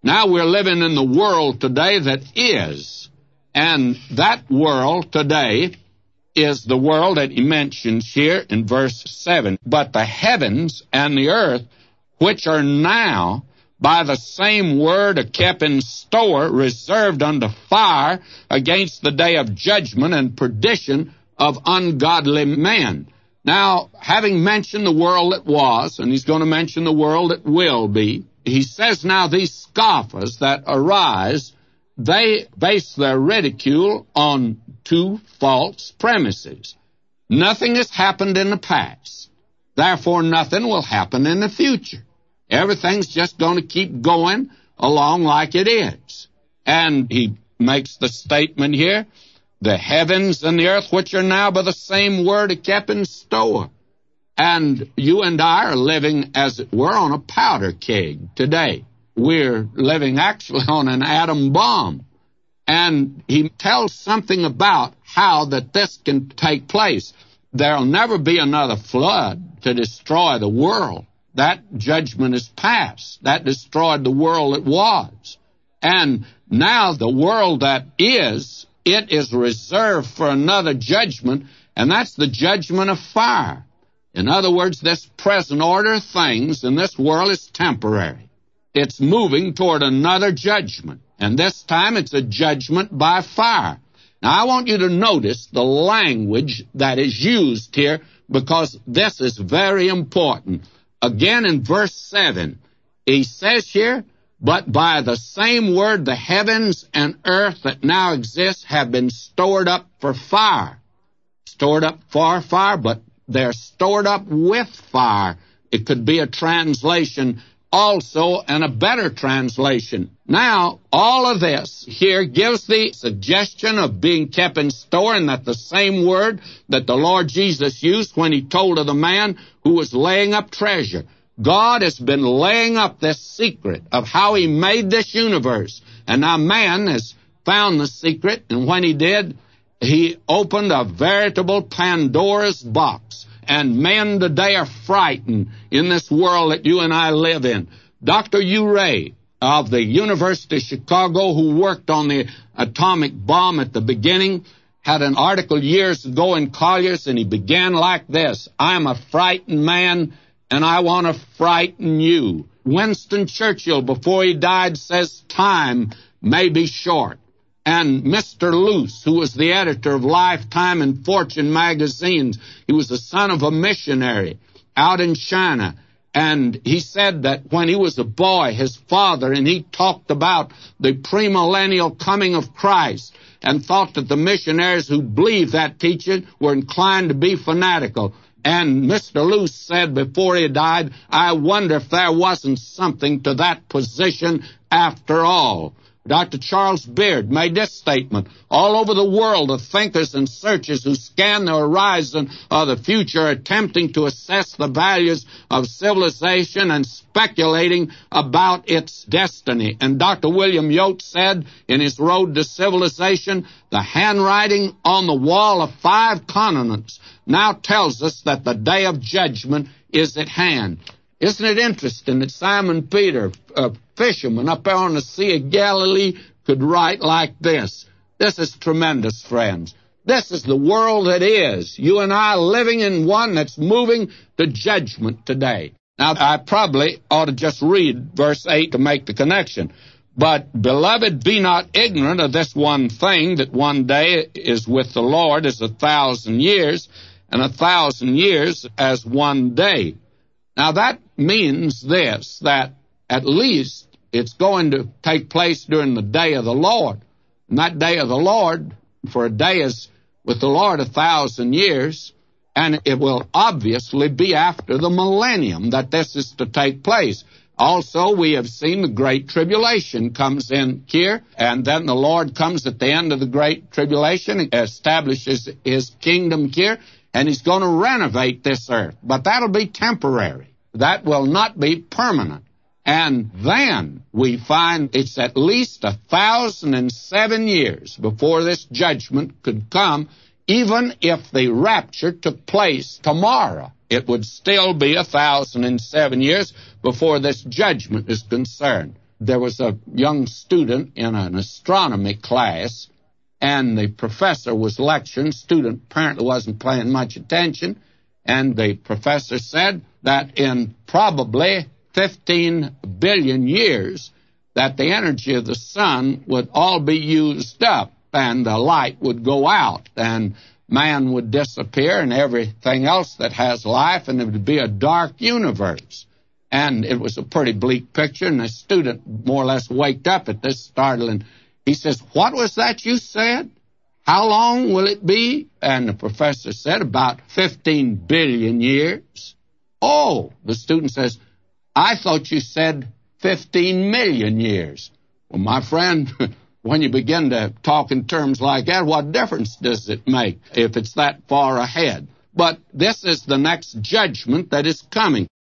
Now we're living in the world today that is. And that world today is the world that he mentions here in verse 7. But the heavens and the earth, which are now by the same word are kept in store, reserved unto fire against the day of judgment and perdition of ungodly men. Now, having mentioned the world that was, and he's going to mention the world that will be, he says now these scoffers that arise, they base their ridicule on two false premises. Nothing has happened in the past. Therefore, nothing will happen in the future. Everything's just going to keep going along like it is. And he makes the statement here, the heavens and the earth, which are now by the same word, are kept in store. And you and I are living, as it were, on a powder keg today. We're living actually on an atom bomb. And he tells something about how that this can take place. There'll never be another flood to destroy the world. That judgment is past. That destroyed the world that was. And now the world that is, it is reserved for another judgment, and that's the judgment of fire. In other words, this present order of things in this world is temporary. It's moving toward another judgment, and this time it's a judgment by fire. Now, I want you to notice the language that is used here, because this is very important. Again, in verse 7, he says here, but by the same word the heavens and earth that now exist have been stored up for fire. Stored up for fire, but they're stored up with fire. It could be a translation also, and a better translation. Now, all of this here gives the suggestion of being kept in store, and that the same word that the Lord Jesus used when he told of the man who was laying up treasure. God has been laying up this secret of how he made this universe. And now man has found the secret, and when he did, he opened a veritable Pandora's box. And men today are frightened in this world that you and I live in. Dr. Urey of the University of Chicago, who worked on the atomic bomb at the beginning, had an article years ago in Collier's, and he began like this: I'm a frightened man, and I want to frighten you. Winston Churchill, before he died, says time may be short. And Mr. Luce, who was the editor of Lifetime and Fortune magazines, he was the son of a missionary out in China. And he said that when he was a boy, his father, and he talked about the premillennial coming of Christ, and thought that the missionaries who believed that teaching were inclined to be fanatical. And Mr. Luce said before he died, I wonder if there wasn't something to that position after all. Dr. Charles Beard made this statement: all over the world, the thinkers and searchers who scan the horizon of the future are attempting to assess the values of civilization and speculating about its destiny. And Dr. William Yost said in his Road to Civilization, the handwriting on the wall of 5 continents now tells us that the day of judgment is at hand. Isn't it interesting that Simon Peter, a fisherman up there on the Sea of Galilee, could write like this? This is tremendous, friends. This is the world that is. You and I living in one that's moving to judgment today. Now, I probably ought to just read verse 8 to make the connection. But, beloved, be not ignorant of this one thing, that one day is with the Lord as 1,000 years, and 1,000 years as one day. Now, that means this, that at least it's going to take place during the day of the Lord. And that day of the Lord, for a day is with the Lord 1,000 years, and it will obviously be after the millennium that this is to take place. Also, we have seen the Great Tribulation comes in here, and then the Lord comes at the end of the Great Tribulation and establishes his kingdom here, and he's going to renovate this earth. But that'll be temporary. That will not be permanent. And then we find it's at least 1,007 years before this judgment could come. Even if the rapture took place tomorrow, it would still be 1,007 years before this judgment is concerned. there was a young student in an astronomy class, and the professor was lecturing. Student apparently wasn't paying much attention, and the professor said that in probably 15 billion years that the energy of the sun would all be used up, and the light would go out, and man would disappear, and everything else that has life, and it would be a dark universe. And it was a pretty bleak picture, and the student more or less waked up at this startling. He says, "What was that you said? How long will it be?" And the professor said, "About 15 billion years." "Oh," the student says, "I thought you said 15 million years." Well, my friend, when you begin to talk in terms like that, what difference does it make if it's that far ahead? But this is the next judgment that is coming.